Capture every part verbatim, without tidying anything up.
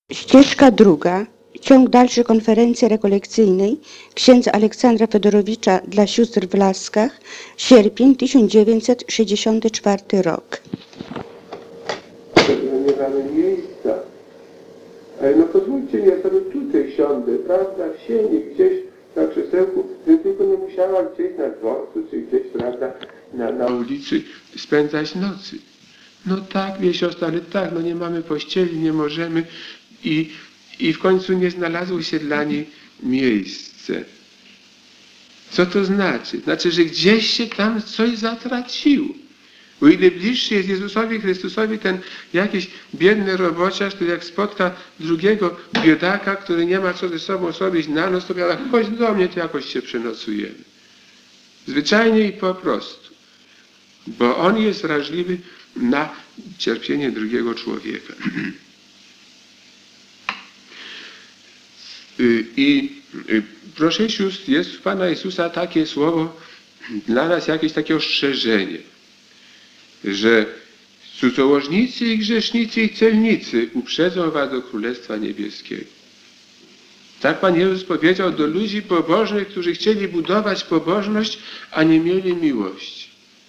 Ścieżka druga. Ciąg dalszy konferencji rekolekcyjnej księdza Aleksandra Fedorowicza dla sióstr w Laskach, sierpień tysiąc dziewięćset sześćdziesiąty czwarty rok. No nie mamy miejsca. Ale no pozwólcie mi, ja sobie tutaj siądę, prawda, w sieni, gdzieś na krzesełku, żebym tylko nie musiała gdzieś na dworcu, czy gdzieś, prawda, na, na ulicy spędzać nocy. No tak, wie siostra, ale tak, no nie mamy pościeli, nie możemy i, i w końcu nie znalazło się dla niej miejsce. Co to znaczy? Znaczy, że gdzieś się tam coś zatraciło. O ile bliższy jest Jezusowi Chrystusowi ten jakiś biedny robociarz, który jak spotka drugiego biedaka, który nie ma co ze sobą zrobić na noc, to powiada, chodź do mnie, to jakoś się przenocujemy. Zwyczajnie i po prostu. Bo on jest wrażliwy na cierpienie drugiego człowieka. I proszę sióstr, jest w Pana Jezusa takie słowo, dla nas jakieś takie ostrzeżenie, że cudzołożnicy i grzesznicy i celnicy uprzedzą was do Królestwa Niebieskiego. Tak Pan Jezus powiedział do ludzi pobożnych, którzy chcieli budować pobożność, a nie mieli miłości.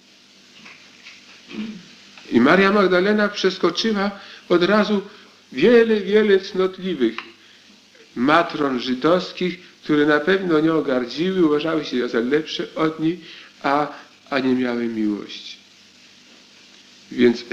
I Maria Magdalena przeskoczyła od razu wiele, wiele cnotliwych matron żydowskich, które na pewno nią gardziły, uważały się za lepsze od niej, a, a nie miały miłości. Więc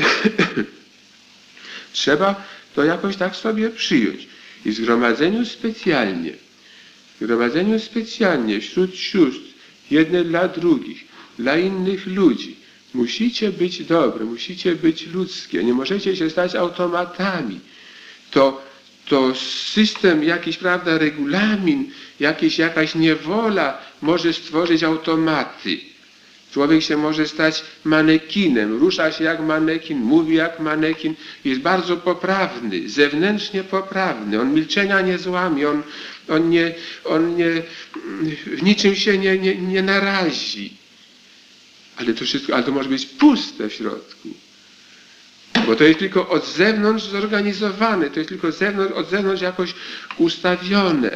trzeba to jakoś tak sobie przyjąć. I w zgromadzeniu specjalnie, w zgromadzeniu specjalnie wśród sióstr, jedne dla drugich, dla innych ludzi, musicie być dobre, musicie być ludzkie, nie możecie się stać automatami. To, to system, jakiś, prawda, regulamin, jakiś, jakaś niewola może stworzyć automaty. Człowiek się może stać manekinem, rusza się jak manekin, mówi jak manekin, jest bardzo poprawny, zewnętrznie poprawny, on milczenia nie złamie, on, on, nie, on nie, w niczym się nie, nie, nie narazi. Ale to wszystko, ale to może być puste w środku. Bo to jest tylko od zewnątrz zorganizowane, to jest tylko zewnątrz, od zewnątrz jakoś ustawione.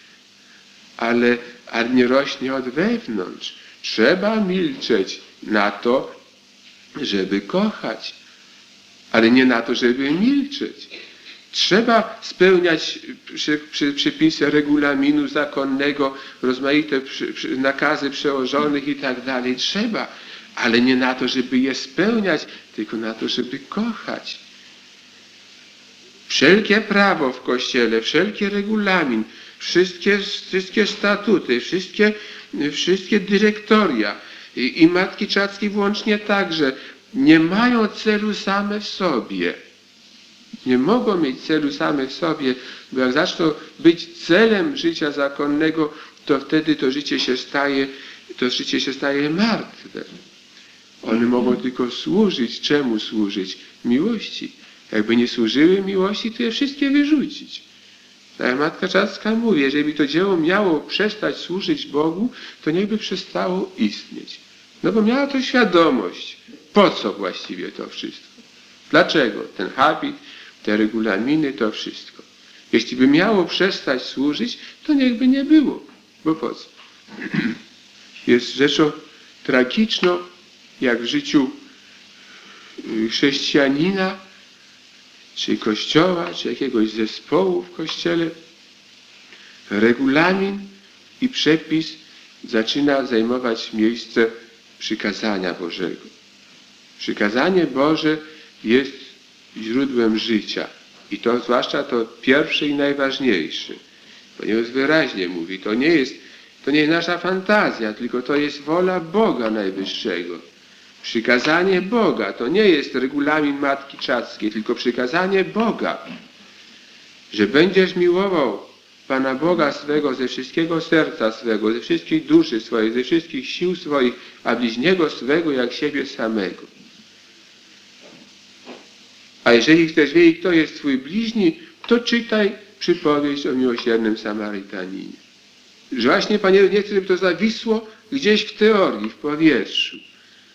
Ale, ale nie rośnie od wewnątrz. Trzeba milczeć na to, żeby kochać, ale nie na to, żeby milczeć. Trzeba spełniać przy, przy, przepisy regulaminu zakonnego, rozmaite przy, przy, nakazy przełożonych i tak dalej. Trzeba, ale nie na to, żeby je spełniać, tylko na to, żeby kochać. Wszelkie prawo w Kościele, wszelki regulamin, wszystkie, wszystkie statuty, wszystkie, wszystkie dyrektoria i, i Matki Czadzkiej włącznie także nie mają celu same w sobie. Nie mogą mieć celu same w sobie, bo jak zaczną być celem życia zakonnego, to wtedy to życie się staje, to życie się staje martwe. One mogą tylko służyć. Czemu służyć? Miłości. Jakby nie służyły miłości, to je wszystkie wyrzucić. Tak Matka Czadzka mówi, jeżeli to dzieło miało przestać służyć Bogu, to niechby przestało istnieć. No bo miała to świadomość. Po co właściwie to wszystko? Dlaczego? Ten habit, te regulaminy, to wszystko. Jeśli by miało przestać służyć, to niechby nie było. Bo po co? Jest rzeczą tragiczną, jak w życiu chrześcijanina, czy kościoła, czy jakiegoś zespołu w kościele, regulamin i przepis zaczyna zajmować miejsce przykazania Bożego. Przykazanie Boże jest źródłem życia. I to zwłaszcza to pierwsze i najważniejsze. Ponieważ wyraźnie mówi, to nie jest, to nie jest nasza fantazja, tylko to jest wola Boga Najwyższego. Przykazanie Boga to nie jest regulamin Matki Czadzkiej, tylko przykazanie Boga, że będziesz miłował Pana Boga swego ze wszystkiego serca swego, ze wszystkich duszy swojej, ze wszystkich sił swoich, a bliźniego swego jak siebie samego. A jeżeli chcesz wiedzieć, kto jest twój bliźni, to czytaj przypowieść o miłosiernym Samarytaninie. Że właśnie Pan Jezus nie chce, żeby to zawisło gdzieś w teorii, w powietrzu.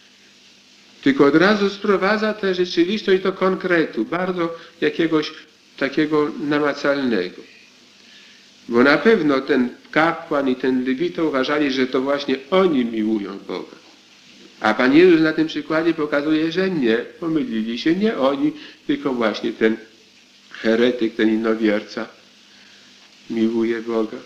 Tylko od razu sprowadza tę rzeczywistość do konkretu, bardzo jakiegoś takiego namacalnego. Bo na pewno ten kapłan i ten lewita uważali, że to właśnie oni miłują Boga. A Pan Jezus na tym przykładzie pokazuje, że nie, pomylili się, nie oni, tylko właśnie ten heretyk, ten innowierca miłuje Boga.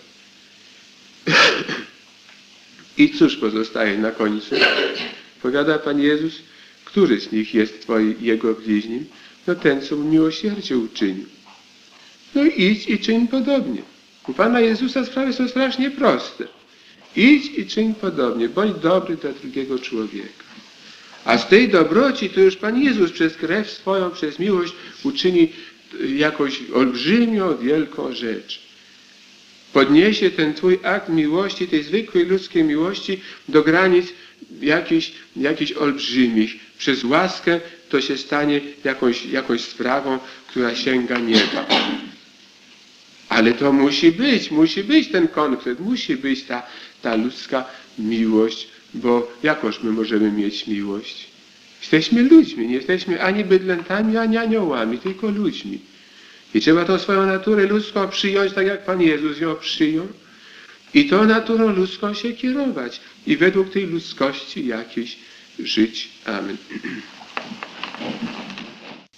I cóż pozostaje na końcu? Powiada Pan Jezus, który z nich jest Twoim, Jego bliźnim? No ten, co mu miłosierdzie uczynił. No idź i czyń podobnie. U Pana Jezusa sprawy są strasznie proste. Idź i czyń podobnie. Bądź dobry dla drugiego człowieka. A z tej dobroci to już Pan Jezus przez krew swoją, przez miłość uczyni jakąś olbrzymią, wielką rzecz. Podniesie ten Twój akt miłości, tej zwykłej ludzkiej miłości do granic jakichś, jakichś olbrzymich. Przez łaskę to się stanie jakąś, jakąś sprawą, która sięga nieba. Ale to musi być, musi być ten konkret, musi być ta, ta ludzka miłość, bo jakoż my możemy mieć miłość? Jesteśmy ludźmi, nie jesteśmy ani bydlętami, ani aniołami, tylko ludźmi. I trzeba tą swoją naturę ludzką przyjąć, tak jak Pan Jezus ją przyjął. I tą naturą ludzką się kierować. I według tej ludzkości jakiejś żyć. Amen.